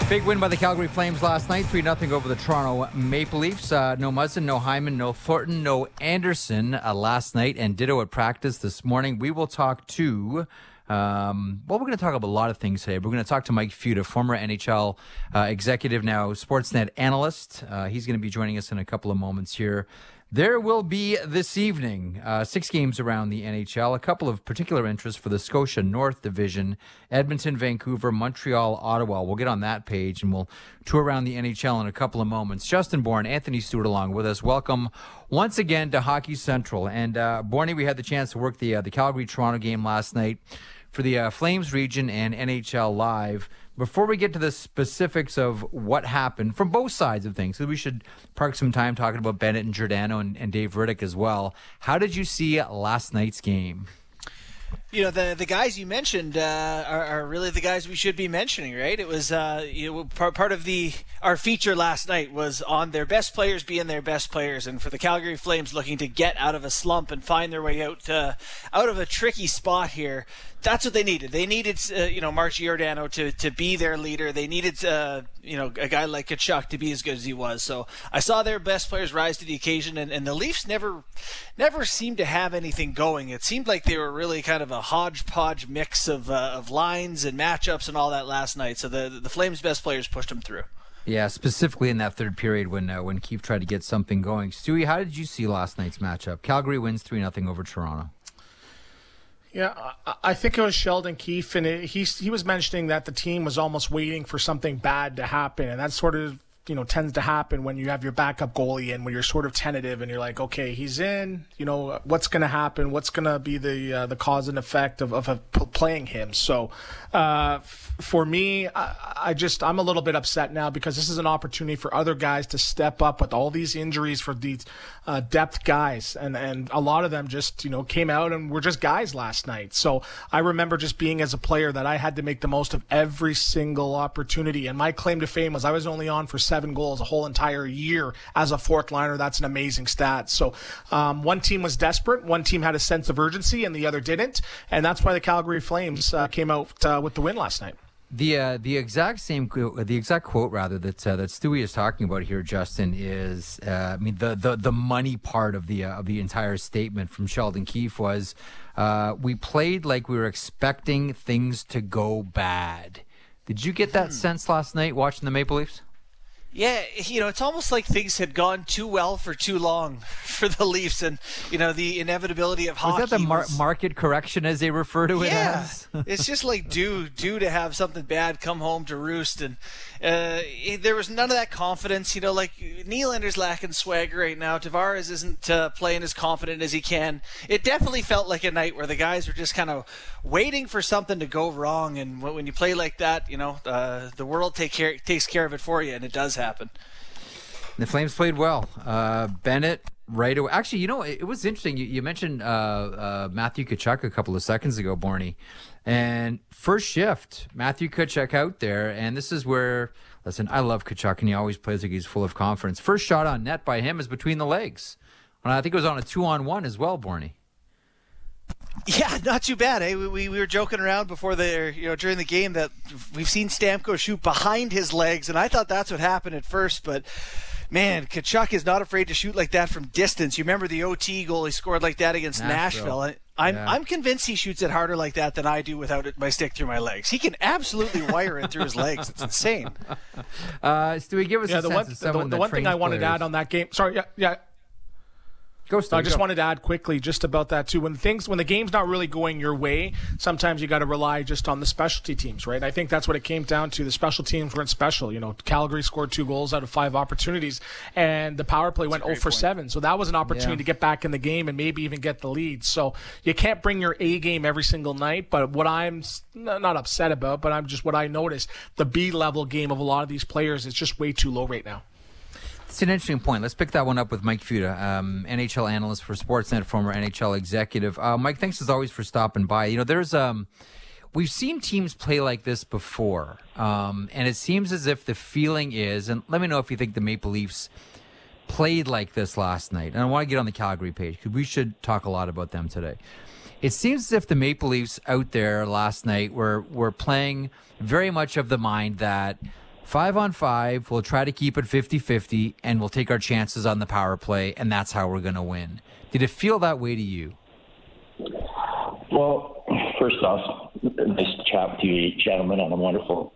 Big win by the Calgary Flames last night, 3-0 over the Toronto Maple Leafs. No Muzzin, no Hyman, no Thornton, no Anderson last night, and ditto at practice this morning. We will talk to, we're going to talk about a lot of things today. We're going to talk to Mike Futa, former NHL executive, now Sportsnet analyst. He's going to be joining us in a couple of moments here. There will be this evening 6 games around the NHL, a couple of particular interests for the Scotia North Division, Edmonton, Vancouver, Montreal, Ottawa. We'll get on that page and we'll tour around the NHL in a couple of moments. Justin Bourne, Anthony Stewart along with us. Welcome once again to Hockey Central. And Bourne, we had the chance to work the Calgary-Toronto game last night for the Flames region and NHL Live. Before we get to the specifics of what happened from both sides of things, so we should park some time talking about Bennett and Giordano and Dave Riddick as well. How did you see last night's game? You know, the guys you mentioned are really the guys we should be mentioning, right? It was part of our feature last night was on their best players being their best players, and for the Calgary Flames looking to get out of a slump and find their way out of a tricky spot here. That's what they needed. They needed, Mark Giordano to be their leader. They needed, a guy like Tkachuk to be as good as he was. So I saw their best players rise to the occasion, and the Leafs never seemed to have anything going. It seemed like they were really kind of a hodgepodge mix of lines and matchups and all that last night. So the Flames' best players pushed them through. Yeah, specifically in that third period when Keefe tried to get something going. Stewie, how did you see last night's matchup? Calgary wins 3-0 over Toronto. Yeah, I think it was Sheldon Keefe, and he was mentioning that the team was almost waiting for something bad to happen, and that sort of tends to happen when you have your backup goalie and when you're sort of tentative and you're like, okay, he's in, what's going to happen? What's going to be the cause and effect of playing him? So for me, I'm a little bit upset now because this is an opportunity for other guys to step up with all these injuries for these depth guys. And a lot of them just, came out and were just guys last night. So I remember just being as a player that I had to make the most of every single opportunity. And my claim to fame was I was only on for 7 goals a whole entire year as a fourth liner. That's an amazing stat. So one team was desperate, one team had a sense of urgency, and the other didn't, and that's why the Calgary Flames came out with the win last night. The exact quote rather that Stewie is talking about here, Justin, is the money part of the entire statement from Sheldon Keefe was we played like we were expecting things to go bad. Did you get that sense last night watching the Maple Leafs? Yeah, it's almost like things had gone too well for too long for the Leafs, and the inevitable of hockey. Was that the market correction, as they refer to it as? It's just like due to have something bad come home to roost, and there was none of that confidence. Like Nylander's lacking swagger right now. Tavares isn't playing as confident as he can. It definitely felt like a night where the guys were just kind of waiting for something to go wrong, and when you play like that, the world takes care of it for you, and it does happen. The Flames played well. Bennett right away. Actually, it was interesting. You mentioned Matthew Tkachuk a couple of seconds ago, Borny. And first shift, Matthew Tkachuk out there. And this is where, listen, I love Tkachuk, and he always plays like he's full of confidence. First shot on net by him is between the legs. And I think it was on a 2-on-1 as well, Borny. Yeah, not too bad. Eh? We were joking around before during the game that we've seen Stamkos shoot behind his legs, and I thought that's what happened at first. But man, Tkachuk is not afraid to shoot like that from distance. You remember the OT goal he scored like that against Nashville. I'm convinced he shoots it harder like that than I do without my stick through my legs. He can absolutely wire it through his legs. It's insane. Stewie, give us a sense of someone the one thing I wanted to add on that game. Sorry, yeah. I just wanted to add quickly just about that too. When the game's not really going your way, sometimes you got to rely just on the specialty teams, right? I think that's what it came down to. The special teams weren't special. Calgary scored 2 goals out of 5 opportunities, and the power play went 0 for 7. So that was an opportunity to get back in the game and maybe even get the lead. So you can't bring your A game every single night. But what I'm not upset about, but what I noticed, the B level game of a lot of these players is just way too low right now. It's an interesting point. Let's pick that one up with Mike Futa, NHL analyst for Sportsnet, former NHL executive. Mike, thanks as always for stopping by. We've seen teams play like this before, and it seems as if the feeling is, and let me know if you think the Maple Leafs played like this last night. And I want to get on the Calgary page because we should talk a lot about them today. It seems as if the Maple Leafs out there last night were playing very much of the mind that 5-on-5, we'll try to keep it 50-50, and we'll take our chances on the power play, and that's how we're going to win. Did it feel that way to you? Well, first off, nice to chat with you gentlemen on a wonderful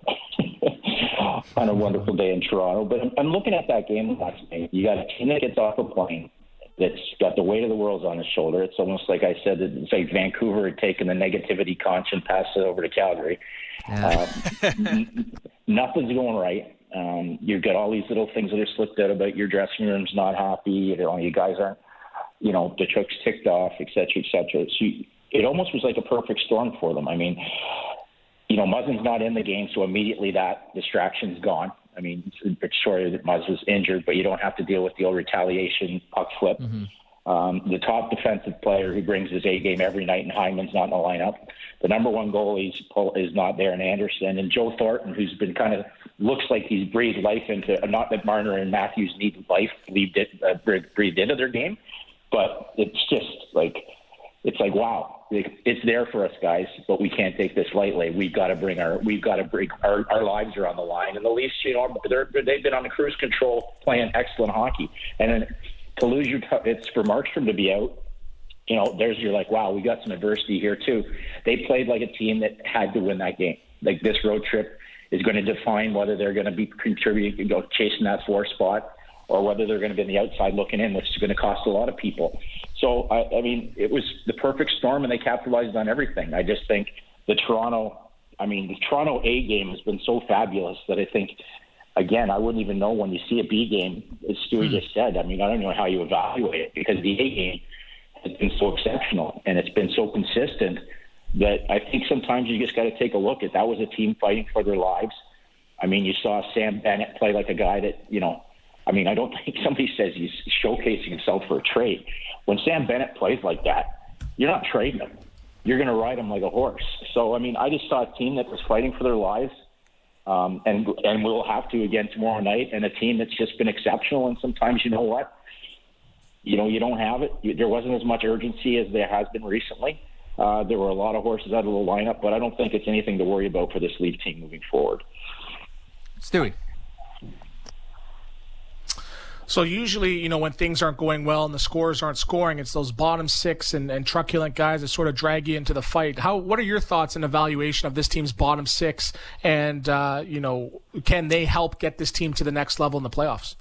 day in Toronto. But I'm looking at that game last night. You got a team that gets off a plane that's got the weight of the world on his shoulder. It's almost like I said, it's like Vancouver had taken the negativity conch and passed it over to Calgary. Yeah. Nothing's going right. You've got all these little things that are slipped out about your dressing room's not happy. You guys aren't, the truck's ticked off, et cetera, et cetera. So it almost was like a perfect storm for them. I mean, Muzzin's not in the game, so immediately that distraction's gone. I mean, it's sure that Muzz was injured, but you don't have to deal with the old retaliation puck flip. Mm-hmm. The top defensive player who brings his A game every night, and Hyman's not in the lineup. The number one goalie is not there in Anderson. And Joe Thornton, who's been looks like he's breathed life into, not that Marner and Matthews need life breathed into their game, but it's just like, wow, it's there for us guys, but we can't take this lightly. We've got to bring our lives are on the line. And the Leafs, they've been on the cruise control playing excellent hockey. And then to lose it's for Markstrom to be out. You're like, wow, we got some adversity here too. They played like a team that had to win that game. Like, this road trip is going to define whether they're going to be contributing, chasing that 4 spot, or whether they're going to be on the outside looking in, which is going to cost a lot of people. So, I mean, it was the perfect storm, and they capitalized on everything. I just think the Toronto A game has been so fabulous that I think, again, I wouldn't even know when you see a B game, as Stewie just said. I mean, I don't know how you evaluate it, because the A game has been so exceptional, and it's been so consistent that I think sometimes you just got to take a look at that was a team fighting for their lives. I mean, you saw Sam Bennett play like a guy that, I don't think somebody says he's showcasing himself for a trade. When Sam Bennett plays like that, you're not trading him. You're going to ride him like a horse. So, I mean, I just saw a team that was fighting for their lives, and we'll have to again tomorrow night, and a team that's just been exceptional. And sometimes, you know what? You don't have it. There wasn't as much urgency as there has been recently. There were a lot of horses out of the lineup, but I don't think it's anything to worry about for this Leaf team moving forward. Stewie. So usually, when things aren't going well and the scores aren't scoring, it's those bottom 6 and truculent guys that sort of drag you into the fight. What are your thoughts and evaluation of this team's bottom 6? And, can they help get this team to the next level in the playoffs?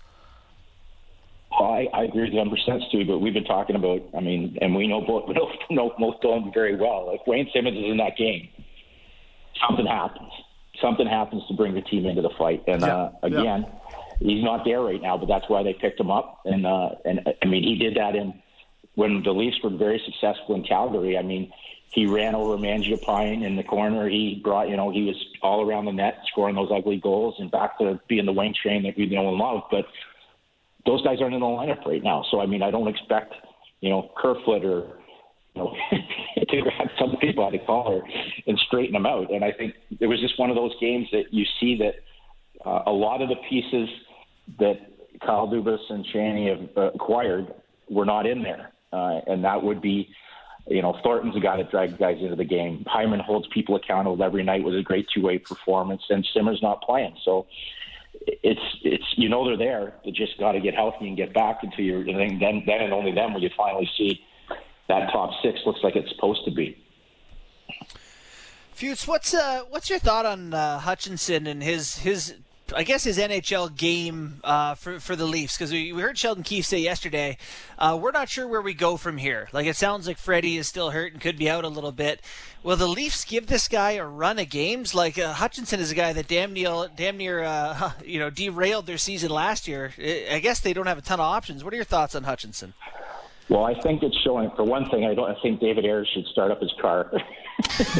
I agree with you 100%, Stu, but we've been talking about, and we know both of them very well. Like, Wayne Simmons is in that game. Something happens. Something happens to bring the team into the fight. And again, he's not there right now, but that's why they picked him up. And he did that when the Leafs were very successful in Calgary. I mean, he ran over Mangiapane in the corner. He brought, he was all around the net, scoring those ugly goals, and back to being the Wayne Train that we know and love. But those guys aren't in the lineup right now. So, I don't expect, Kerfoot or, to grab some people out of the collar and straighten them out. And I think it was just one of those games that you see that a lot of the pieces that Kyle Dubas and Shanny have acquired were not in there. And that would be, Thornton's a guy that drags guys into the game. Hyman holds people accountable every night with a great two-way performance, and Simmer's not playing. So it's they're there. They just got to get healthy and get back into your thing. Then and only then will you finally see that top 6 looks like it's supposed to be. Feuds, what's your thought on Hutchinson and his NHL game for the Leafs? Because we heard Sheldon Keefe say yesterday, we're not sure where we go from here. Like, it sounds like Freddie is still hurt and could be out a little bit. Will the Leafs give this guy a run of games? Like, Hutchinson is a guy that damn near derailed their season last year. I guess they don't have a ton of options. What are your thoughts on Hutchinson? Well, I think it's showing. For one thing, I think David Ayres should start up his car. Because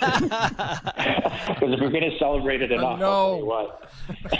if we're going to celebrate it enough, I'll tell you what.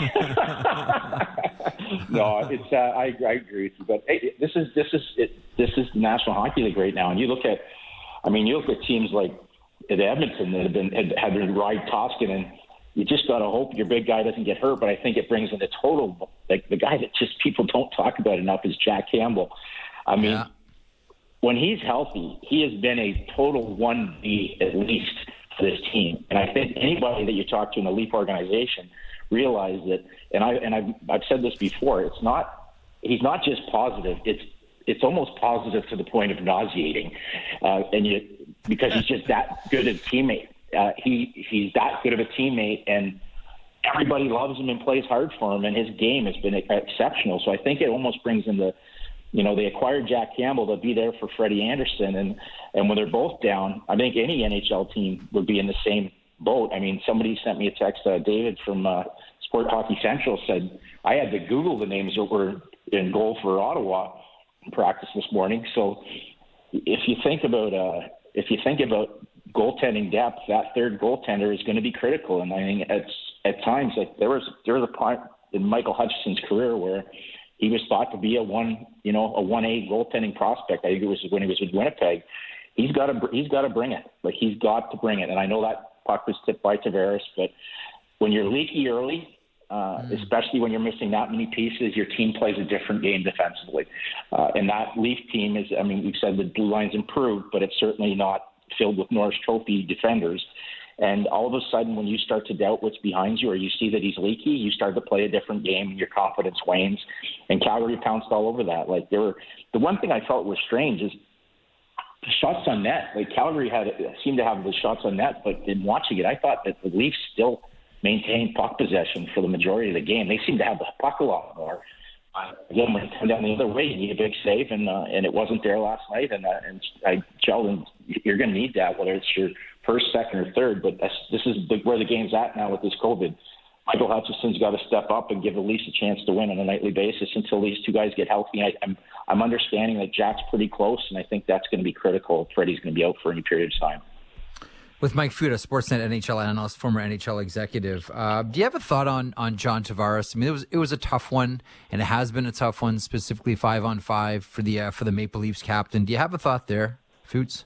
No, it's I agree with you. But hey, this is the National Hockey League right now, and you look at teams like at Edmonton that have been ride Koskinen. You just got to hope your big guy doesn't get hurt. But I think it brings in the total, like the guy that just people don't talk about enough is Jack Campbell. When he's healthy, he has been a total 1B at least for this team. And I think anybody that you talk to in the Leaf organization realize that, and I've said this before, he's not just positive, it's almost positive to the point of nauseating, because he's just that good a teammate. He's that good of a teammate, and everybody loves him and plays hard for him, and his game has been exceptional. So I think it almost brings in they acquired Jack Campbell to be there for Freddie Anderson, and when they're both down, I think any NHL team would be in the same boat. I mean, somebody sent me a text, David from Sport Hockey Central said, I had to Google the names that were in goal for Ottawa in practice this morning. So if you think about goaltending depth, that third goaltender is going to be critical. And I think at times, like there was a point in Michael Hutchinson's career where he was thought to be a 1A goaltending prospect. I think it was when he was with Winnipeg. He's got to bring it. Like, he's got to bring it. And I know that puck was tipped by Tavares, but when you're leaky early, especially when you're missing that many pieces, your team plays a different game defensively. And that Leaf team is, I mean, we've said the blue line's improved, but it's certainly not filled with Norris Trophy defenders. And all of a sudden, when you start to doubt what's behind you, or you see that he's leaky, you start to play a different game and your confidence wanes. And Calgary pounced all over that. Like, the one thing I felt was strange is the shots on net. Like, Calgary seemed to have the shots on net, but in watching it, I thought that the Leafs still maintained puck possession for the majority of the game. They seemed to have the puck a lot more. Again, when it comes down the other way, you need a big save, and it wasn't there last night. Sheldon, you're going to need that, whether it's your first, second, or third. But this is where the game's at now with this COVID. Michael Hutchinson's got to step up and give the Leafs a chance to win on a nightly basis until these two guys get healthy. I'm understanding that Jack's pretty close, and I think that's going to be critical if Freddie's going to be out for any period of time. With Mike Futa, Sportsnet NHL analyst, former NHL executive, do you have a thought on John Tavares? I mean, it was a tough one, and it has been a tough one, specifically 5-on-5 for the Maple Leafs captain. Do you have a thought there, Foots?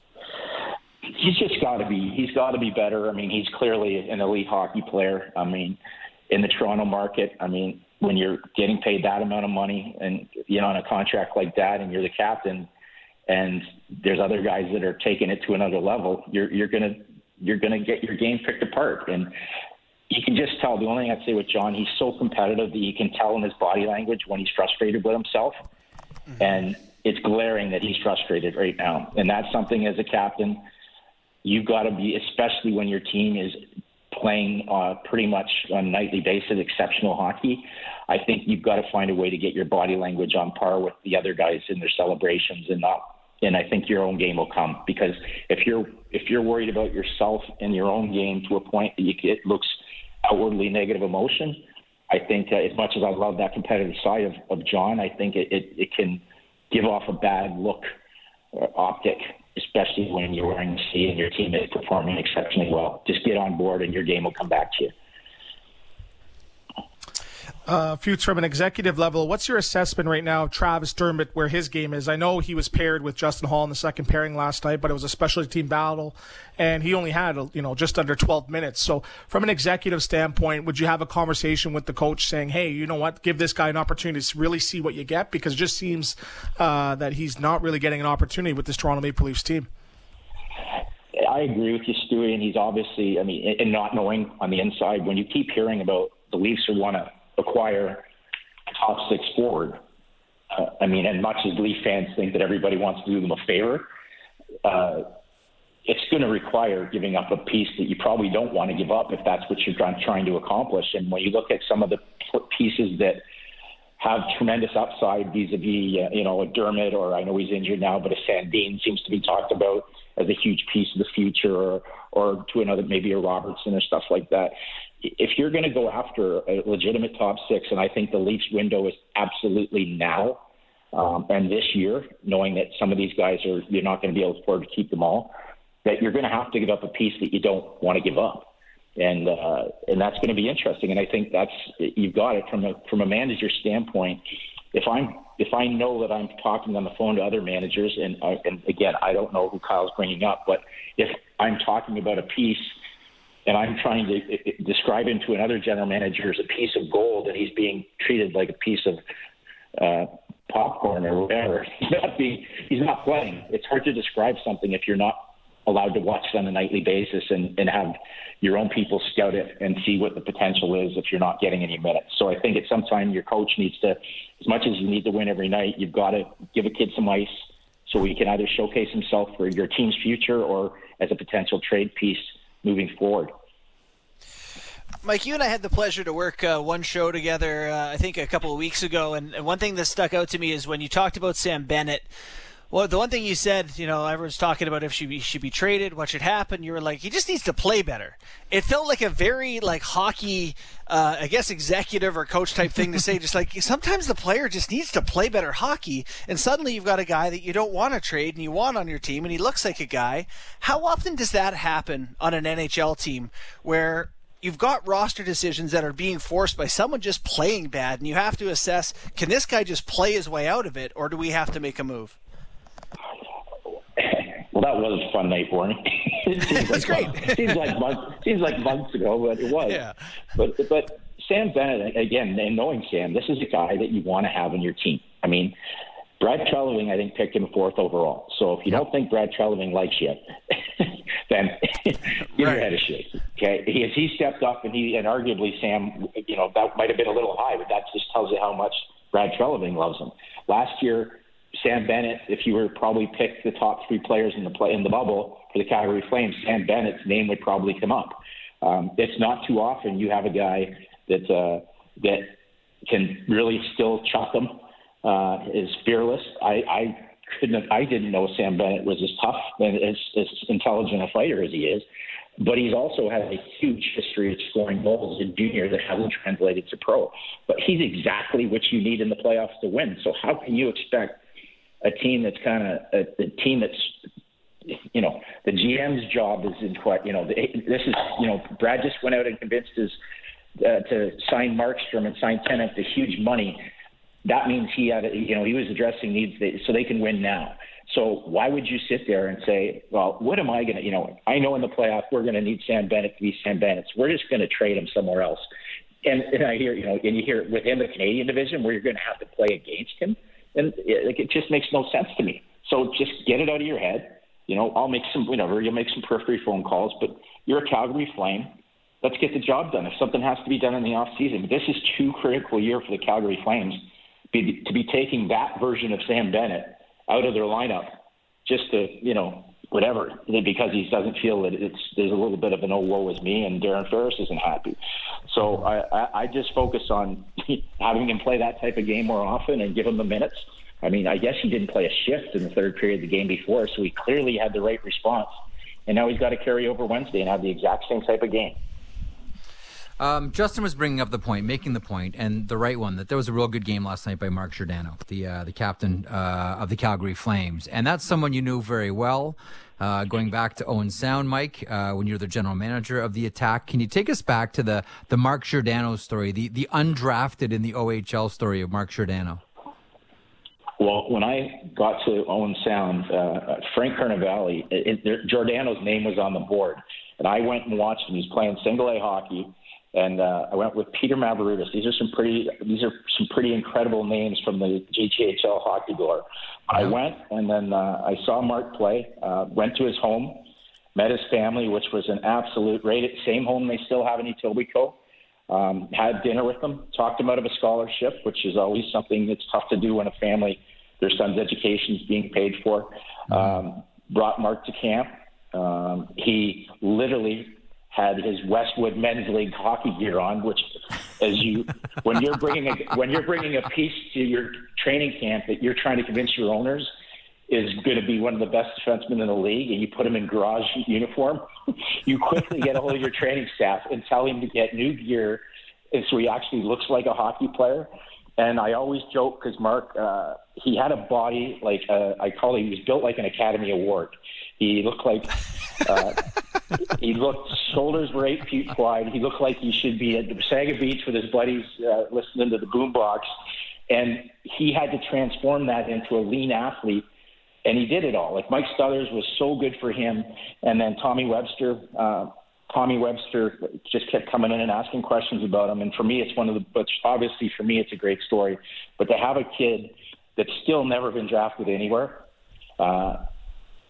He's got to be better. I mean, he's clearly an elite hockey player. I mean, in the Toronto market, I mean, when you're getting paid that amount of money and on a contract like that, and you're the captain, and there's other guys that are taking it to another level, you're gonna get your game picked apart. And you can just tell. The only thing I'd say with John, he's so competitive that you can tell in his body language when he's frustrated with himself. Mm-hmm. And it's glaring that he's frustrated right now. And that's something as a captain you've got to be, especially when your team is playing pretty much on a nightly basis exceptional hockey. I think you've got to find a way to get your body language on par with the other guys in their celebrations, and I think your own game will come. Because if you're worried about yourself and your own game to a point that it looks outwardly negative emotion, I think as much as I love that competitive side of John, I think it can give off a bad look optic, especially when you're wearing the C and your team is performing exceptionally well. Just get on board and your game will come back to you. Fuchs, from an executive level, what's your assessment right now of Travis Dermott, where his game is? I know he was paired with Justin Hall in the second pairing last night, but it was a specialty team battle, and he only had just under 12 minutes. So from an executive standpoint, would you have a conversation with the coach saying, hey, you know what, give this guy an opportunity to really see what you get? Because it just seems that he's not really getting an opportunity with this Toronto Maple Leafs team. I agree with you, Stewie, and he's obviously, and not knowing on the inside, when you keep hearing about the Leafs who want to acquire a top six forward, and much as Leaf fans think that everybody wants to do them a favor, it's going to require giving up a piece that you probably don't want to give up if that's what you're trying to accomplish. And when you look at some of the pieces that have tremendous upside vis-a-vis, a Dermott, or I know he's injured now, but a Sandin seems to be talked about as a huge piece of the future, or to another, maybe a Robertson or stuff like that. If you're going to go after a legitimate top six, and I think the Leafs window is absolutely now and this year, knowing that some of these guys you're not going to be able to afford to keep them all, that you're going to have to give up a piece that you don't want to give up. And that's going to be interesting. And I think you've got it from a manager standpoint. If I know that I'm talking on the phone to other managers, and again, I don't know who Kyle's bringing up, but if I'm talking about a piece and I'm trying to describe him to another general manager as a piece of gold, and he's being treated like a piece of popcorn or whatever, he's not playing. It's hard to describe something if you're not allowed to watch it on a nightly basis and have your own people scout it and see what the potential is if you're not getting any minutes. So I think at some time your coach needs to, as much as you need to win every night, you've got to give a kid some ice so he can either showcase himself for your team's future or as a potential trade piece moving forward. Mike, you and I had the pleasure to work one show together, I think a couple of weeks ago, and one thing that stuck out to me is when you talked about Sam Bennett. Well, the one thing you said, everyone's talking about if she should be traded, what should happen. You were like, he just needs to play better. It felt like a very hockey, I guess, executive or coach type thing to say. Just like sometimes the player just needs to play better hockey, and suddenly you've got a guy that you don't want to trade and you want on your team, and he looks like a guy. How often does that happen on an NHL team where you've got roster decisions that are being forced by someone just playing bad, and you have to assess, can this guy just play his way out of it, or do we have to make a move? Well, that was a fun night for me. That's great. Seems like months ago, but it was. Yeah. But Sam Bennett, again, and knowing Sam, this is a guy that you want to have on your team. I mean, Brad Treliving, I think, picked him 4th overall. So if you don't think Brad Treliving likes you, then give your head a shake. Okay, he stepped up, and arguably Sam, that might have been a little high, but that just tells you how much Brad Treliving loves him. Last year, Sam Bennett, if you were probably picked the top 3 players in the bubble for the Calgary Flames, Sam Bennett's name would probably come up. It's not too often you have a guy that can really still chuck them, is fearless. I didn't know Sam Bennett was as tough and as intelligent a fighter as he is, but he's also had a huge history of scoring goals in junior that hasn't translated to pro. But he's exactly what you need in the playoffs to win. So how can you expect a team that's the GM's job is in what, Brad just went out and convinced to sign Markstrom and sign Tennant to huge money. That means he was addressing needs so they can win now. So why would you sit there and say, well, what am I going to, I know in the playoff we're going to need Sam Bennett to be Sam Bennett. So we're just going to trade him somewhere else. And I hear, and you hear within the Canadian division where you're going to have to play against him. And it just makes no sense to me. So just get it out of your head. I'll make some, you'll make some periphery phone calls, but you're a Calgary Flame. Let's get the job done. If something has to be done in the off season, but this is too critical a year for the Calgary Flames to be taking that version of Sam Bennett out of their lineup just to, whatever, because he doesn't feel that there's a little bit of an oh, woe is me, and Darren Ferris isn't happy. So I just focus on having him play that type of game more often and give him the minutes. I mean, I guess he didn't play a shift in the third period of the game before, so he clearly had the right response. And now he's got to carry over Wednesday and have the exact same type of game. Justin was making the point, and the right one, that there was a real good game last night by Mark Giordano, the captain of the Calgary Flames. And that's someone you knew very well, going back to Owen Sound, Mike, when you're the general manager of the Attack. Can you take us back to the Mark Giordano story, the undrafted in the OHL story of Mark Giordano? Well, when I got to Owen Sound, Frank Carnevale, Giordano's name was on the board. And I went and watched him. He's playing single-A hockey. And I went with Peter Mavridis. These are some pretty incredible names from the GTHL hockey door. I went, and then I saw Mark play, went to his home, met his family, which was an absolute same home they still have in Etobicoke. Had dinner with them, talked him out of a scholarship, which is always something that's tough to do when a family, their son's education is being paid for. Brought Mark to camp. He literally had his Westwood Men's League hockey gear on, which, when you're bringing a piece to your training camp that you're trying to convince your owners is going to be one of the best defensemen in the league, and you put him in garage uniform, you quickly get a hold of your training staff and tell him to get new gear, and so he actually looks like a hockey player. And I always joke because Mark, he had a body like he was built like an Academy Award. He looked like shoulders were 8 feet wide. He looked like he should be at Saga Beach with his buddies listening to the boombox. And he had to transform that into a lean athlete. And he did it all. Like Mike Stothers was so good for him. And then Tommy Webster just kept coming in and asking questions about him. And for me, obviously for me, it's a great story. But to have a kid that's still never been drafted anywhere,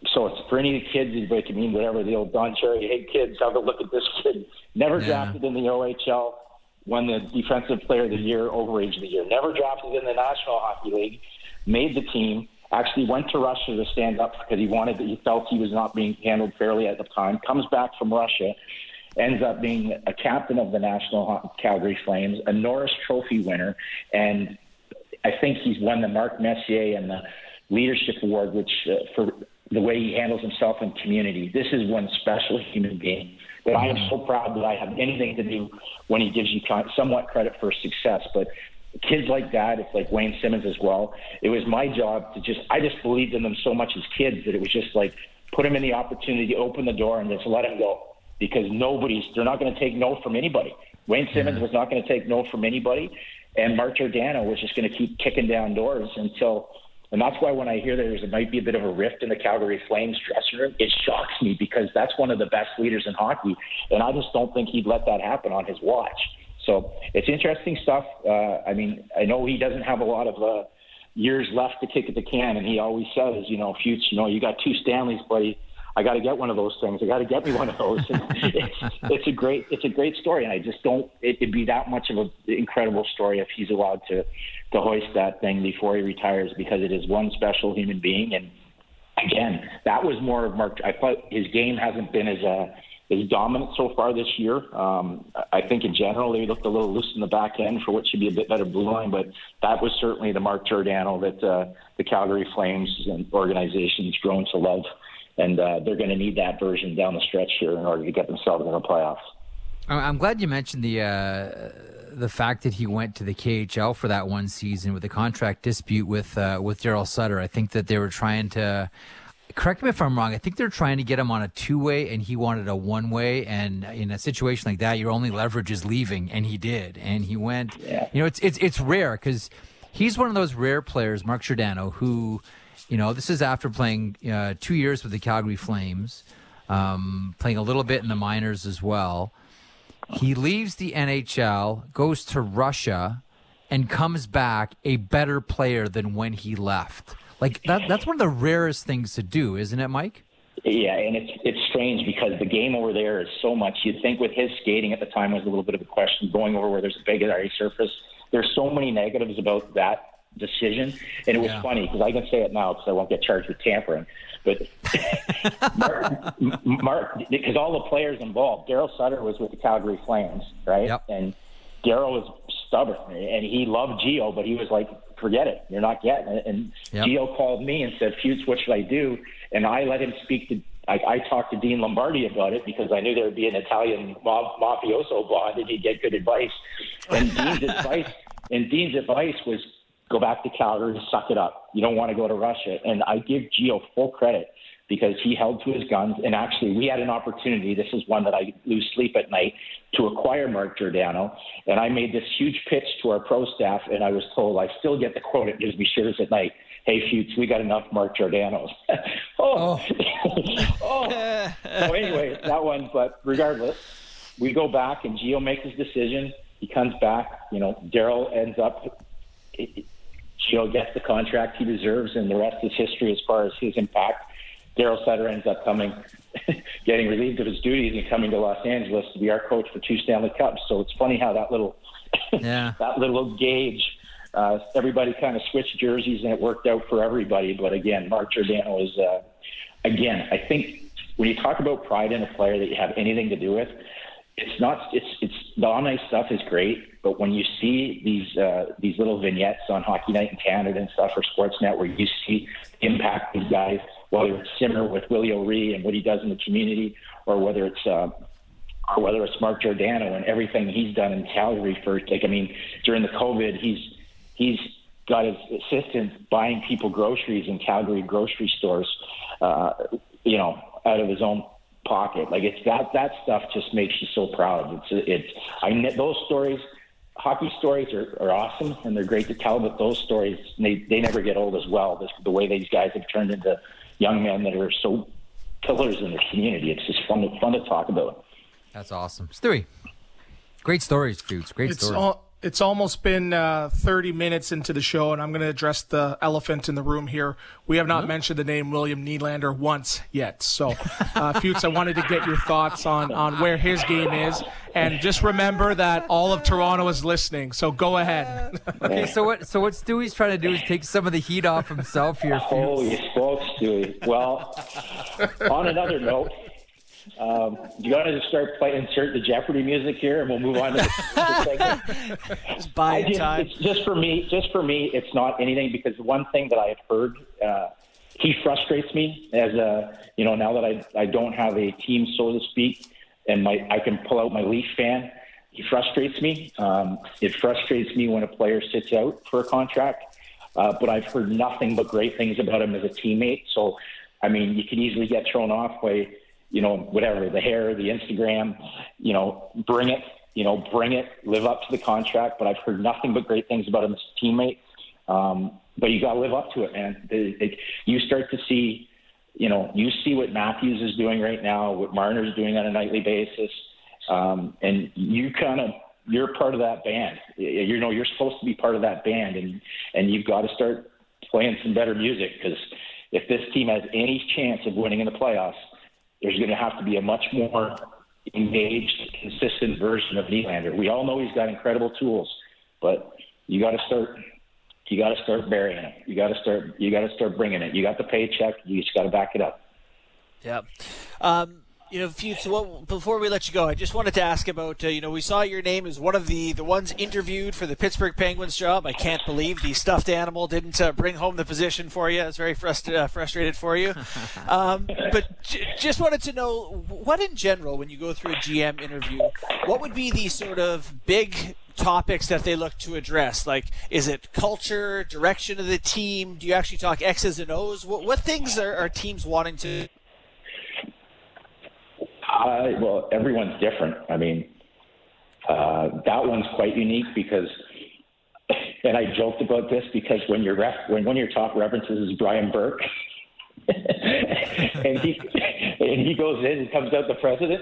So it's for any kids, it can mean whatever. The old Don Cherry, hey kids, have a look at this kid. Never drafted in the OHL, won the Defensive Player of the Year, Overage of the Year. Never drafted in the National Hockey League, made the team. Actually went to Russia to stand up because he felt he was not being handled fairly at the time. Comes back from Russia, ends up being a captain of the National Calgary Flames, a Norris Trophy winner, and I think he's won the Marc Messier and the Leadership Award, which for the way he handles himself in community. This is one special human being that I am so proud that I have anything to do when he gives you somewhat credit for success. But kids like that, it's like Wayne Simmons as well. It was my job I just believed in them so much as kids that it was just like put them in the opportunity, open the door, and just let them go. Because they're not going to take no from anybody. Wayne Simmons was not going to take no from anybody. And Mark Giordano was just going to keep kicking down doors and that's why when I hear there might be a bit of a rift in the Calgary Flames dressing room, it shocks me because that's one of the best leaders in hockey, and I just don't think he'd let that happen on his watch. So it's interesting stuff. I mean, I know he doesn't have a lot of years left to kick at the can, and he always says, Fuchs, you got 2 Stanleys, buddy. I got to get one of those things. I got to get me one of those. It's a great story, and I just don't. It'd be that much of an incredible story if he's allowed to hoist that thing before he retires, because it is one special human being. And again, that was more of Mark. I thought his game hasn't been as dominant so far this year. I think in general they looked a little loose in the back end for what should be a bit better blue line, but that was certainly the Mark Giordano that the Calgary Flames and organization's grown to love. And they're going to need that version down the stretch here in order to get themselves in the playoffs. I'm glad you mentioned the fact that he went to the KHL for that one season with the contract dispute with Daryl Sutter. I think that they were trying to, correct me if I'm wrong, I think they're trying to get him on a 2-way and he wanted a 1-way. And in a situation like that, your only leverage is leaving, and he did. And he went. Yeah. It's rare because he's one of those rare players, Mark Giordano, who. This is after playing 2 years with the Calgary Flames, playing a little bit in the minors as well. He leaves the NHL, goes to Russia, and comes back a better player than when he left. Like that's one of the rarest things to do, isn't it, Mike? Yeah, and it's strange because the game over there is so much. You'd think with his skating at the time was a little bit of a question, going over where there's a big ice surface. There's so many negatives about that decision, and it was funny because I can say it now because I won't get charged with tampering, but Mark, because all the players involved, Daryl Sutter was with the Calgary Flames, right? Yep. And Daryl was stubborn, and he loved Gio, but he was like, forget it, you're not getting it. And Gio called me and said, Fuchs, what should I do? And I let him speak to I talked to Dean Lombardi about it because I knew there would be an Italian mafioso bond and he'd get good advice. And Dean's advice was, go back to Calgary, suck it up. You don't want to go to Russia. And I give Gio full credit because he held to his guns. And actually, we had an opportunity. This is one that I lose sleep at night, to acquire Mark Giordano. And I made this huge pitch to our pro staff, and I was told, I still get the quote, it gives me shivers at night. Hey, Fuchs, we got enough Mark Giordanos. So anyway, that one. But regardless, we go back, and Gio makes his decision. He comes back. Daryl ends up Gio gets the contract he deserves, and the rest is history as far as his impact. Daryl Sutter ends up getting relieved of his duties and coming to Los Angeles to be our coach for 2 Stanley Cups. So it's funny how that little that little gauge, everybody kind of switched jerseys and it worked out for everybody. But again, Mark Giordano is, I think when you talk about pride in a player that you have anything to do with, it's the on-ice stuff is great, but when you see these little vignettes on Hockey Night in Canada and stuff, or Sportsnet, where you see the impact these guys, whether it's Simmer with Willie O'Ree and what he does in the community, or whether it's Mark Giordano and everything he's done in Calgary during the COVID, he's got his assistants buying people groceries in Calgary grocery stores, out of his own pocket. Like, it's that stuff just makes you so proud. Those stories, hockey stories are awesome and they're great to tell, but those stories, they never get old as well. The way these guys have turned into young men that are so pillars in their community. It's just fun to talk about. That's awesome. Stewie, great stories, dudes. Great stories. it's almost been 30 minutes into the show, and I'm going to address the elephant in the room here. We have not mentioned the name William Nylander once yet. So, Fuchs, I wanted to get your thoughts on where his game is. And just remember that all of Toronto is listening, so go ahead. Okay, so what Stewie's trying to do is take some of the heat off himself here, Fuchs. Holy smokes, Stewie. Well, on another note, you got to start insert the Jeopardy music here, and we'll move on to the segment. Just buying time. It's just for me, it's not anything, because the one thing that I have heard, he frustrates me as now that I don't have a team, so to speak, and I can pull out my Leaf fan. He frustrates me. It frustrates me when a player sits out for a contract, but I've heard nothing but great things about him as a teammate. So, I mean, you can easily get thrown off by, whatever, the hair, the Instagram, bring it, live up to the contract. But I've heard nothing but great things about him as a teammate. But you got to live up to it, man. You start to see, you see what Matthews is doing right now, what Marner's doing on a nightly basis. And you're part of that band. You're supposed to be part of that band, and you've got to start playing some better music, because if this team has any chance of winning in the playoffs, there's going to have to be a much more engaged, consistent version of Nylander. We all know he's got incredible tools, but you got to start burying it. You got to start bringing it. You got the paycheck. You just got to back it up. Yeah. Fuchs, before we let you go, I just wanted to ask about, we saw your name as one of the ones interviewed for the Pittsburgh Penguins job. I can't believe the stuffed animal didn't bring home the position for you. I was very frustrated for you. But just wanted to know, what in general, when you go through a GM interview, what would be the sort of big topics that they look to address? Like, is it culture, direction of the team? Do you actually talk X's and O's? What things are teams wanting to... Well, everyone's different. I mean, that one's quite unique because, and I joked about this because when one of your top references is Brian Burke, and he goes in and comes out the president,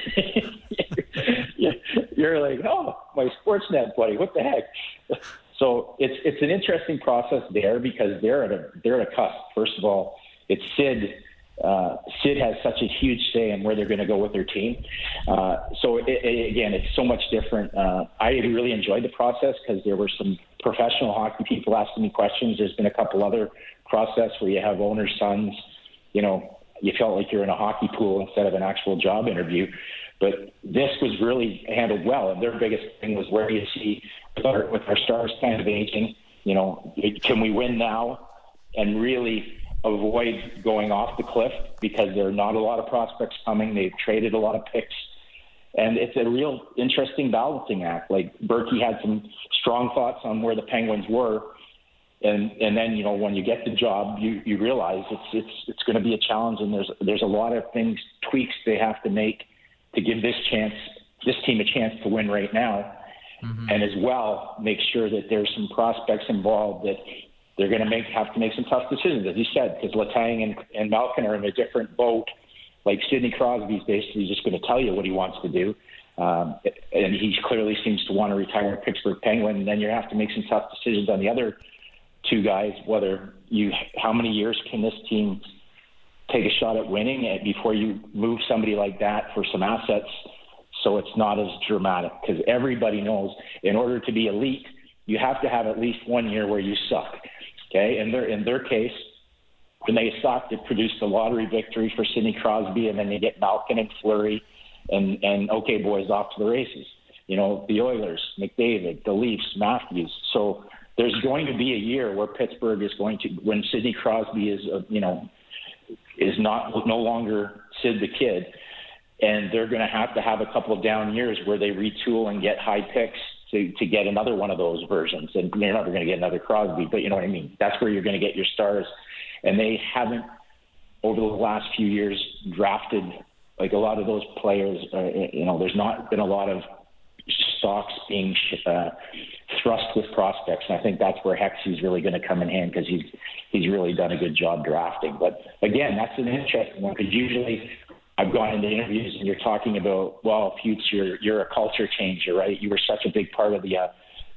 you're like, oh, my Sportsnet buddy, what the heck? So it's an interesting process there because they're at a cusp. First of all, it's Sid. Sid has such a huge say in where they're going to go with their team. So again, it's so much different. I really enjoyed the process because there were some professional hockey people asking me questions. There's been a couple other process where you have owners' sons. You felt like you're in a hockey pool instead of an actual job interview. But this was really handled well. And their biggest thing was, where do you see with our stars kind of aging, can we win now and really avoid going off the cliff, because there are not a lot of prospects coming. They've traded a lot of picks, and it's a real interesting balancing act. Like, Berkey had some strong thoughts on where the Penguins were, and then when you get the job, you realize it's going to be a challenge, and there's a lot of tweaks they have to make to give this team a chance to win right now, and as well make sure that there's some prospects involved that they're going to have to make some tough decisions, as you said, because Letang and Malkin are in a different boat. Like, Sidney Crosby's basically just going to tell you what he wants to do. And he clearly seems to want to retire a Pittsburgh Penguin. And then you have to make some tough decisions on the other two guys, how many years can this team take a shot at winning before you move somebody like that for some assets, so it's not as dramatic. Because everybody knows, in order to be elite, you have to have at least 1 year where you suck. Okay, in their case, when they sucked, it produced a lottery victory for Sidney Crosby, and then they get Malkin and Fleury, and okay, boys, off to the races. The Oilers, McDavid, the Leafs, Matthews. So there's going to be a year where Pittsburgh is going to, when Sidney Crosby is no longer Sid the Kid, and they're going to have a couple of down years where they retool and get high picks to get another one of those versions. And you're never going to get another Crosby, but you know what I mean? That's where you're going to get your stars. And they haven't, over the last few years, drafted like a lot of those players. There's not been a lot of stocks being thrust with prospects. And I think that's where Hexy's really going to come in hand, because he's really done a good job drafting. But again, that's an interesting one, because usually I've gone into interviews and you're talking about, well, Fuchs, you're a culture changer, right? You were such a big part of the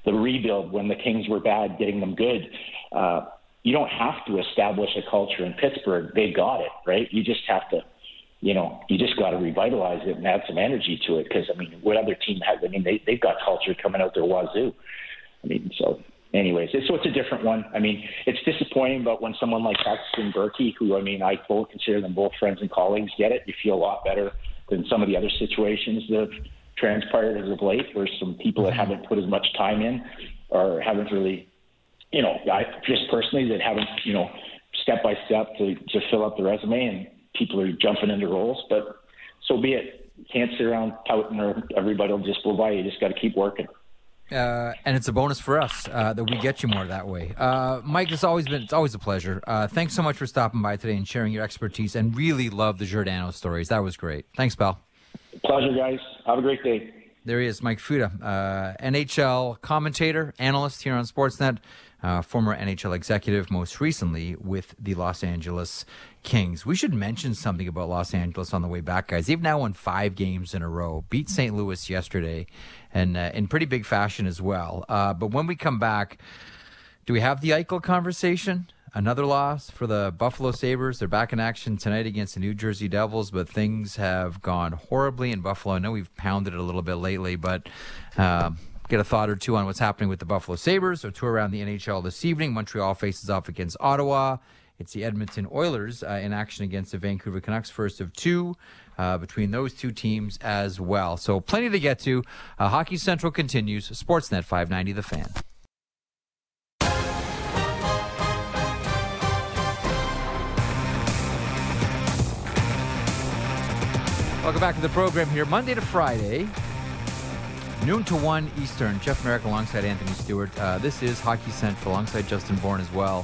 the rebuild when the Kings were bad, getting them good. You don't have to establish a culture in Pittsburgh. They got it, right? You just have to, you just got to revitalize it and add some energy to it. Because, I mean, what other team has? I mean, they've got culture coming out their wazoo. I mean, so anyways, so it's a different one. I mean, it's disappointing, but when someone like Paxton Berkey, who, I mean, I both consider them both friends and colleagues, get it, you feel a lot better than some of the other situations that have transpired as of late, where some people that haven't put as much time in or haven't really, I just personally that haven't, step by step to fill up the resume, and people are jumping into roles. But so be it. You can't sit around pouting or everybody will just blow by. You just got to keep working. And it's a bonus for us that we get you more that way. Mike, it's always a pleasure. Thanks so much for stopping by today and sharing your expertise, and really love the Giordano stories. That was great. Thanks, pal. Pleasure, guys. Have a great day. There he is, Mike Futa, NHL commentator, analyst here on Sportsnet, former NHL executive, most recently with the Los Angeles Kings. We should mention something about Los Angeles on the way back, guys. They've now won 5 games in a row, beat St. Louis yesterday, and in pretty big fashion as well. But when we come back, do we have the Eichel conversation? Another loss for the Buffalo Sabres. They're back in action tonight against the New Jersey Devils, but things have gone horribly in Buffalo. I know we've pounded it a little bit lately, but get a thought or two on what's happening with the Buffalo Sabres. So tour around the NHL this evening. Montreal faces off against Ottawa. It's the Edmonton Oilers in action against the Vancouver Canucks, first of 2 between those two teams as well. So plenty to get to. Hockey Central continues. Sportsnet 590 The Fan. Welcome back to the program here, Monday to Friday, noon to 1 Eastern. Jeff Merrick alongside Anthony Stewart. This is Hockey Central alongside Justin Bourne as well.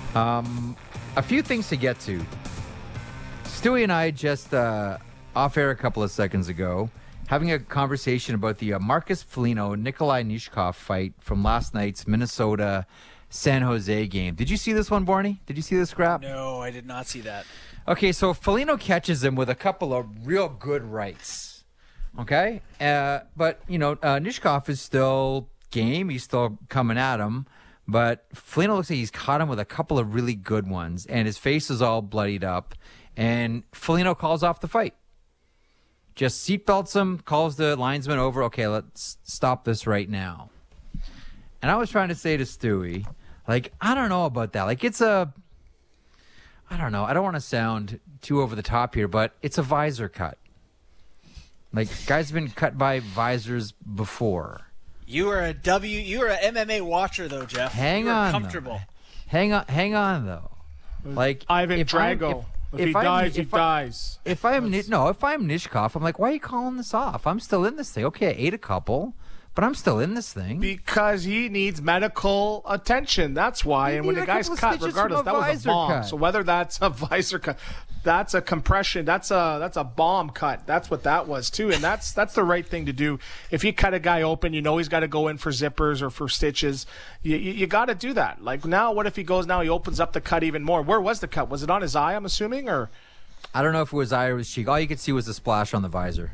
A few things to get to. Stewie and I just off air a couple of seconds ago, having a conversation about the Marcus Foligno, Nikolai Nishkov fight from last night's Minnesota San Jose game. Did you see this one, Borny? Did you see this scrap? No, I did not see that. Okay, so Foligno catches him with a couple of real good rights. Okay? But, Nishkov is still game. He's still coming at him. But Foligno looks like he's caught him with a couple of really good ones. And his face is all bloodied up. And Foligno calls off the fight. Just seatbelts him, calls the linesman over. Okay, let's stop this right now. And I was trying to say to Stewie, I don't know about that. I don't know. I don't want to sound too over the top here, but it's a visor cut. Guys have been cut by visors before. You are a MMA watcher though, Jeff. Hang on. Comfortable. Hang on though. Ivan Drago. If he dies, he dies. If I'm Nishkov, I'm like, why are you calling this off? I'm still in this thing. Okay, I ate a couple, but I'm still in this thing. Because he needs medical attention. That's why. And when the guy's cut, regardless, that was a bomb. So whether that's a visor cut, that's a compression, that's a bomb cut. That's what that was too. And that's the right thing to do. If you cut a guy open, he's got to go in for zippers or for stitches. You got to do that. Now, what if he goes now? He opens up the cut even more. Where was the cut? Was it on his eye? I'm assuming, or I don't know if it was eye or his cheek. All you could see was the splash on the visor.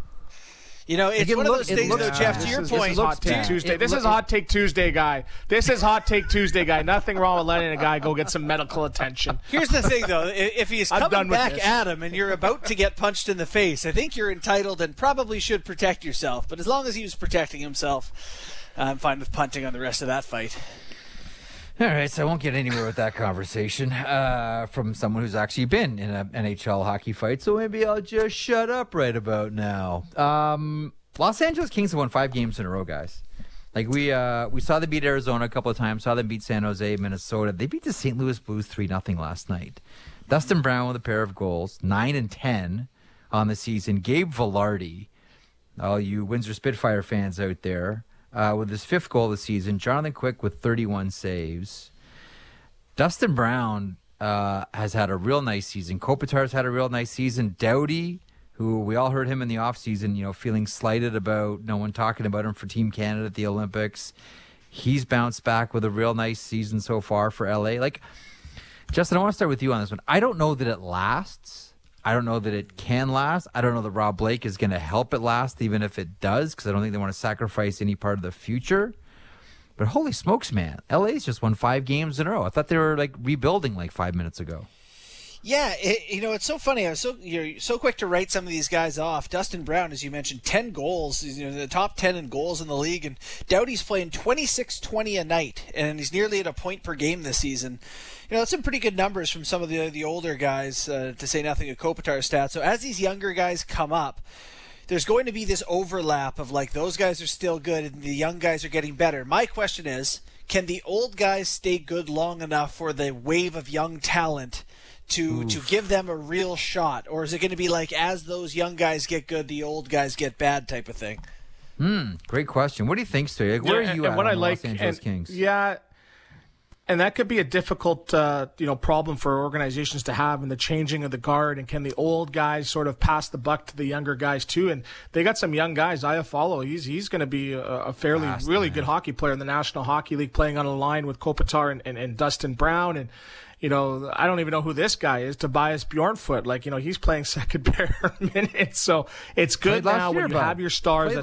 It's one of those things, though, Jeff, to your point. This is Hot Take Tuesday. This is Hot Take Tuesday, guy. This is Hot Take Tuesday, guy. Nothing wrong with letting a guy go get some medical attention. Here's the thing, though. If he's coming back at him and you're about to get punched in the face, I think you're entitled and probably should protect yourself. But as long as he was protecting himself, I'm fine with punting on the rest of that fight. All right, so I won't get anywhere with that conversation from someone who's actually been in an NHL hockey fight, so maybe I'll just shut up right about now. Los Angeles Kings have won 5 games in a row, guys. We saw them beat Arizona a couple of times, saw them beat San Jose, Minnesota. They beat the St. Louis Blues 3-0 last night. Dustin Brown with a pair of goals, 9-10 on the season. Gabe Vilardi, all you Windsor Spitfire fans out there, with his 5th goal of the season. Jonathan Quick with 31 saves. Dustin Brown has had a real nice season. Kopitar's had a real nice season. Doughty, who we all heard him in the offseason, feeling slighted about no one talking about him for Team Canada at the Olympics. He's bounced back with a real nice season so far for LA. Justin, I want to start with you on this one. I don't know that it lasts. I don't know that it can last. I don't know that Rob Blake is going to help it last, even if it does, because I don't think they want to sacrifice any part of the future. But holy smokes, man. LA's just won 5 games in a row. I thought they were like rebuilding like 5 minutes ago. Yeah, it's so funny. You're so quick to write some of these guys off. Dustin Brown, as you mentioned, 10 goals. He's the top 10 in goals in the league. And Doughty's playing 26-20 a night, and he's nearly at a point per game this season. That's some pretty good numbers from some of the older guys, to say nothing of Kopitar's stats. So as these younger guys come up, there's going to be this overlap of like those guys are still good and the young guys are getting better. My question is, can the old guys stay good long enough for the wave of young talent to give them a real shot? Or is it going to be like as those young guys get good, the old guys get bad type of thing? Great question. What do you think, Stu? Like, where are you at on the Los Angeles Kings? Yeah, and that could be a difficult problem for organizations to have in the changing of the guard. And can the old guys sort of pass the buck to the younger guys too? And they got some young guys. Iafallo, he's going to be a fairly good hockey player in the National Hockey League, playing on a line with Kopitar and Dustin Brown. And I don't even know who this guy is, Tobias Bjornfoot. He's playing second pair minutes. So it's good now when you have your stars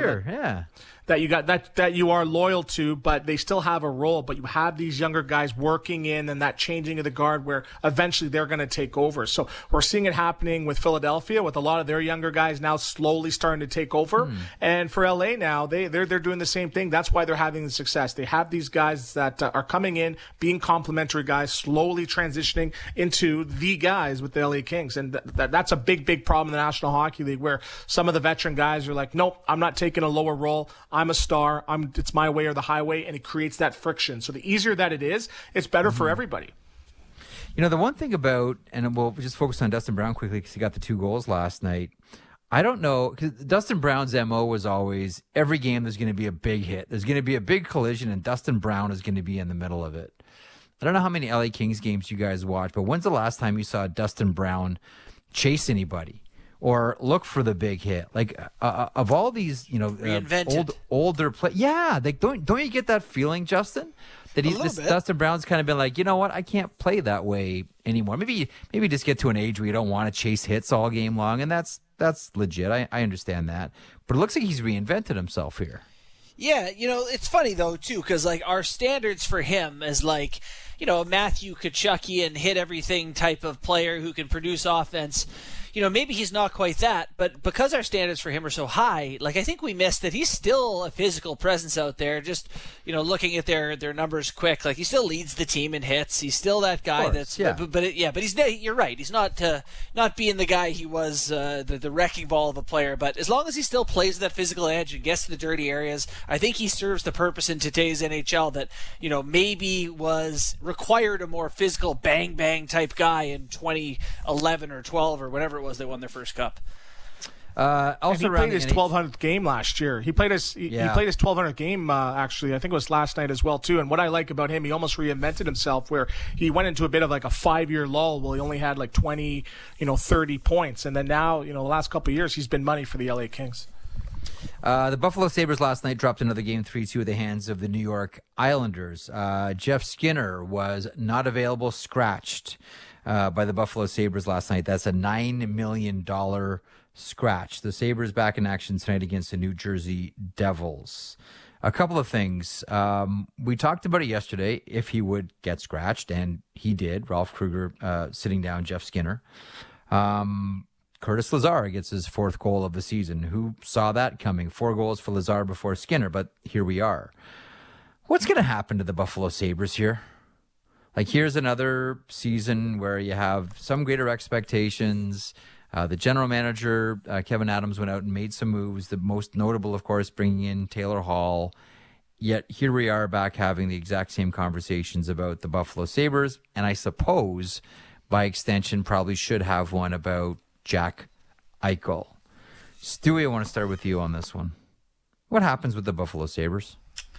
that you got that you are loyal to, but they still have a role. But you have these younger guys working in, and that changing of the guard where eventually they're going to take over. So we're seeing it happening with Philadelphia, with a lot of their younger guys now slowly starting to take over. And for LA now, they're doing the same thing. That's why they're having the success. They have these guys that are coming in, being complementary guys, slowly transitioning into the guys with the LA Kings. And that's a big problem in the National Hockey League, where some of the veteran guys are like, nope, I'm not taking a lower role. I'm a star. It's my way or the highway, and it creates that friction. So the easier that it is, it's better for everybody. The one thing about, and we'll just focus on Dustin Brown quickly because he got the 2 goals last night. I don't know, because Dustin Brown's MO was always every game there's going to be a big hit. There's going to be a big collision, and Dustin Brown is going to be in the middle of it. I don't know how many LA Kings games you guys watch, but when's the last time you saw Dustin Brown chase anybody or look for the big hit? Like of all these, older play, don't you get that feeling, Justin, that Dustin Brown's kind of been like, you know what, I can't play that way anymore. Maybe just get to an age where you don't want to chase hits all game long, and that's legit. I understand that, but it looks like he's reinvented himself here. Yeah, it's funny though too, because like our standards for him as like, Matthew Tkachuk-ian hit everything type of player who can produce offense. Maybe he's not quite that, but because our standards for him are so high, like I think we missed that he's still a physical presence out there. Just looking at their numbers quick, like he still leads the team in hits. He's still that guy but he's you're right. He's not being the guy he was, the wrecking ball of a player. But as long as he still plays that physical edge and gets to the dirty areas, I think he serves the purpose in today's NHL that maybe was required a more physical bang bang type guy in 2011 or 12 or whatever it was they won their first cup. Also, he played his 1200th game last year. He played his 1200th game. Actually, I think it was last night as well too. And what I like about him, he almost reinvented himself, where he went into a bit of like a 5-year lull. Well, he only had like 20, 30 points, and then now, the last couple of years, he's been money for the LA Kings. The Buffalo Sabres last night dropped another game 3-2 at the hands of the New York Islanders. Jeff Skinner was not available, scratched by the Buffalo Sabres last night. That's a $9 million scratch. The Sabres back in action tonight against the New Jersey Devils. A couple of things. We talked about it yesterday, if he would get scratched, and he did. Ralph Kruger sitting down Jeff Skinner. Curtis Lazar gets his 4th goal of the season. Who saw that coming? 4 goals for Lazar before Skinner, but here we are. What's going to happen to the Buffalo Sabres here? Like, here's another season where you have some greater expectations. The general manager, Kevin Adams, went out and made some moves. The most notable, of course, bringing in Taylor Hall. Yet here we are back having the exact same conversations about the Buffalo Sabres. And I suppose, by extension, probably should have one about Jack Eichel. Stewie, I want to start with you on this one. What happens with the Buffalo Sabres?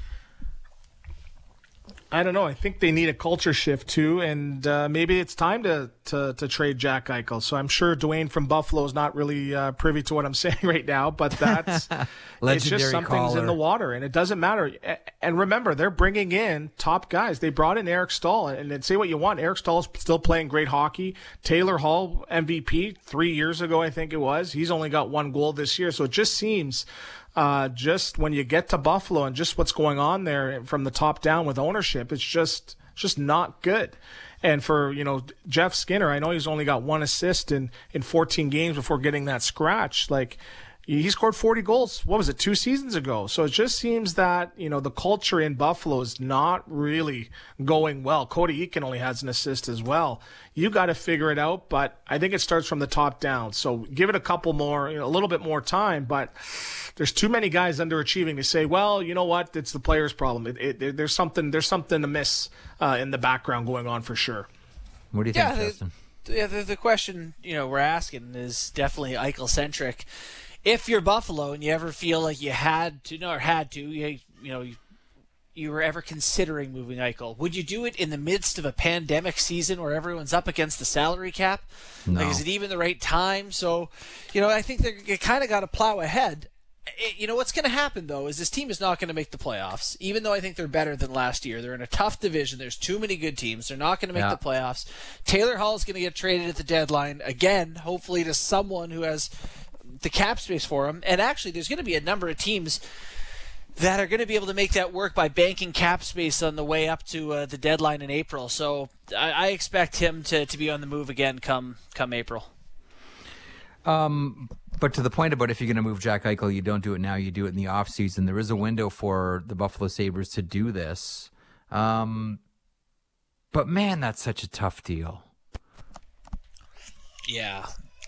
I don't know. I think they need a culture shift too, and maybe it's time to trade Jack Eichel. So I'm sure Dwayne from Buffalo is not really privy to what I'm saying right now, but that's it's just something's in the water, and it doesn't matter. And remember, they're bringing in top guys. They brought in Eric Stahl, and say what you want, Eric Stahl's still playing great hockey. Taylor Hall, MVP 3 years ago, I think it was. He's only got 1 goal this year, so it just seems just when you get to Buffalo and just what's going on there from the top down with ownership, it's just not good. And for, Jeff Skinner, I know he's only got 1 assist in 14 games before getting that scratch. Like, he scored 40 goals, 2 seasons ago? So it just seems that, the culture in Buffalo is not really going well. Cody Eakin only has an assist as well. You got to figure it out, but I think it starts from the top down. So give it a little bit more time, but there's too many guys underachieving to say, well, you know what, it's the player's problem. There's something amiss in the background going on for sure. What do you think, Justin? The question, we're asking is definitely Eichel-centric. If you're Buffalo and you ever feel like you were ever considering moving Eichel, would you do it in the midst of a pandemic season where everyone's up against the salary cap? No. Like, is it even the right time? So, I think you kind of got to plow ahead. What's going to happen, though, is this team is not going to make the playoffs, even though I think they're better than last year. They're in a tough division. There's too many good teams. They're not going to make the playoffs. Taylor Hall is going to get traded at the deadline, again, hopefully to someone who has the cap space for him. And actually, there's going to be a number of teams that are going to be able to make that work by banking cap space on the way up to the deadline in April. So I expect him to be on the move again come April. But to the point about if you're going to move Jack Eichel, you don't do it now, you do it in the offseason. There is a window for the Buffalo Sabres to do this. But man, that's such a tough deal. Yeah.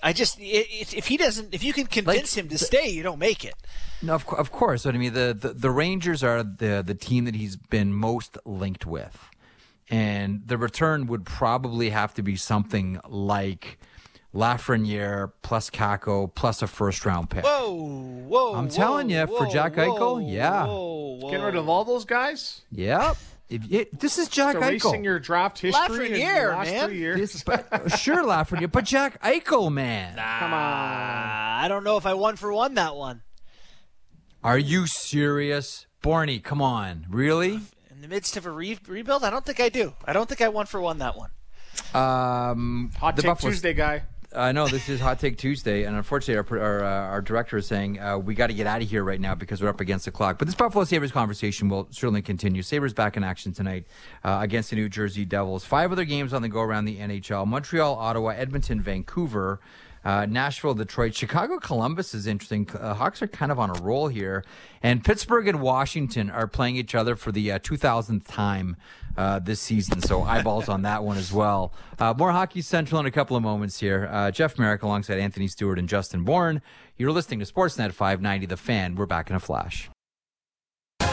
If you can convince him to stay, you don't make it. No, of course. But I mean, the Rangers are the team that he's been most linked with, and the return would probably have to be something like Lafreniere plus Kakko plus a first-round pick. Whoa! I'm telling you, for Jack Eichel, yeah. Getting rid of all those guys? Yep. This is Jack Eichel. Erasing your draft history in the last 3 years. Sure, Lafreniere, but Jack Eichel, man. Come on. I don't know if I 1-for-1 that one. Are you serious? Borny, come on. Really? In the midst of a rebuild? I don't think I do. I don't think I 1-for-1 that one. Hot Take Tuesday guy. I know this is Hot Take Tuesday, and unfortunately, our director is saying we got to get out of here right now because we're up against the clock. But this Buffalo Sabres conversation will certainly continue. Sabres back in action tonight against the New Jersey Devils. 5 other games on the go around the NHL: Montreal, Ottawa, Edmonton, Vancouver, Nashville, Detroit, Chicago, Columbus is interesting. Hawks are kind of on a roll here, and Pittsburgh and Washington are playing each other for the 2000th time this season, so eyeballs on that one as well. More Hockey Central in a couple of moments here. Jeff Merrick alongside Anthony Stewart and Justin Bourne. You're listening to Sportsnet 590 The Fan. We're back in a flash. All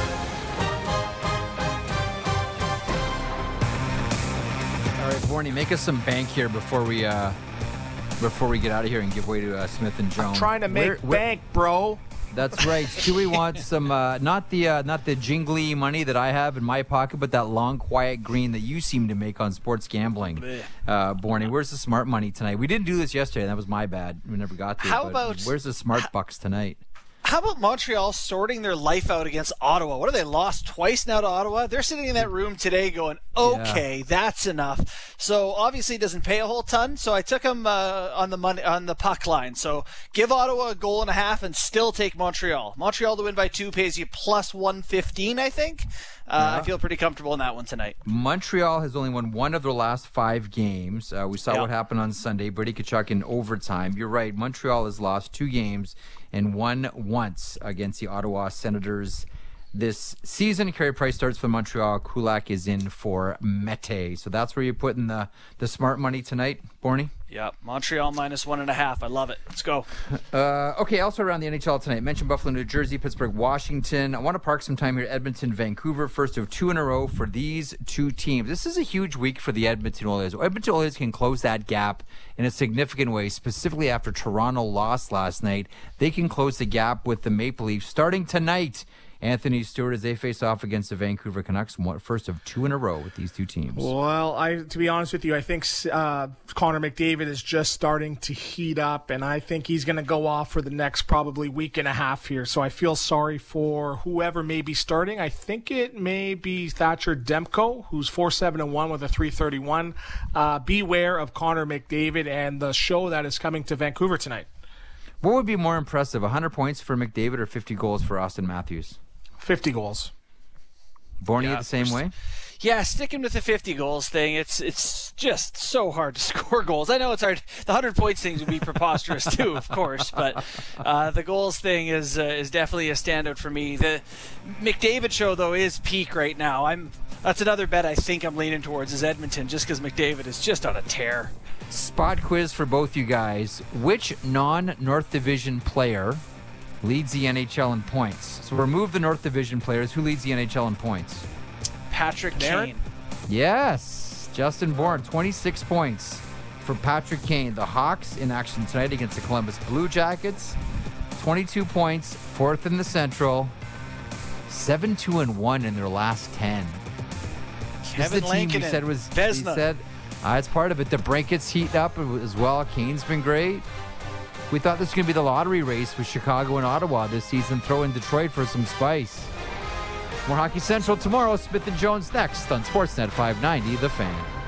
right, Bourne, make us some bank here before we get out of here and give way to Smith and Jones. I'm trying to make bank, bro. That's right. Stewie wants some, not the jingly money that I have in my pocket, but that long, quiet green that you seem to make on sports gambling. Borny, where's the smart money tonight? We didn't do this yesterday. That was my bad. We never got to it. Where's the smart bucks tonight? How about Montreal sorting their life out against Ottawa? What have they lost twice now to Ottawa? They're sitting in that room today going, okay, that's enough. So obviously it doesn't pay a whole ton. So I took them on the puck line. So give Ottawa a goal and a half and still take Montreal. Montreal to win by 2 pays you plus 115, I think. I feel pretty comfortable in that one tonight. Montreal has only won 1 of their last 5 games. We saw what happened on Sunday. Brady Tkachuk in overtime. You're right. Montreal has lost 2 games and won once against the Ottawa Senators this season. Carey Price starts for Montreal. Kulak is in for Mete. So that's where you're putting the smart money tonight, Borny? Yeah, Montreal minus 1.5. I love it. Let's go. Okay, also around the NHL tonight. Mentioned Buffalo, New Jersey, Pittsburgh, Washington. I want to park some time here. Edmonton, Vancouver. First of 2 in a row for these 2 teams. This is a huge week for the Edmonton Oilers. Edmonton Oilers can close that gap in a significant way, specifically after Toronto lost last night. They can close the gap with the Maple Leafs starting tonight. Anthony Stewart as they face off against the Vancouver Canucks. First of 2 in a row with these 2 teams. Well, to be honest with you, I think Connor McDavid is just starting to heat up, and I think he's going to go off for the next probably week and a half here. So I feel sorry for whoever may be starting. I think it may be Thatcher Demko, who's 4-7-1 with a 331. Beware of Connor McDavid and the show that is coming to Vancouver tonight. What would be more impressive, 100 points for McDavid or 50 goals for Austin Matthews? 50 goals. Borny the same way? Yeah, sticking with the 50 goals thing, it's just so hard to score goals. I know it's hard. The 100 points thing would be preposterous too, of course, but the goals thing is definitely a standout for me. The McDavid show, though, is peak right now. That's another bet I think I'm leaning towards is Edmonton, just because McDavid is just on a tear. Spot quiz for both you guys. Which non-North Division player leads the NHL in points? So remove the North Division players. Who leads the NHL in points? Patrick Kane. Yes. Justin Bourne, 26 points for Patrick Kane. The Hawks in action tonight against the Columbus Blue Jackets. 22 points, fourth in the Central. 7-2-1 in their last 10. Kevin Lankinen. You said was Vezina. He said, it's part of it. The Brinket's heat up as well. Kane's been great. We thought this was going to be the lottery race with Chicago and Ottawa this season. Throw in Detroit for some spice. More Hockey Central tomorrow. Smith and Jones next on Sportsnet 590, The Fan.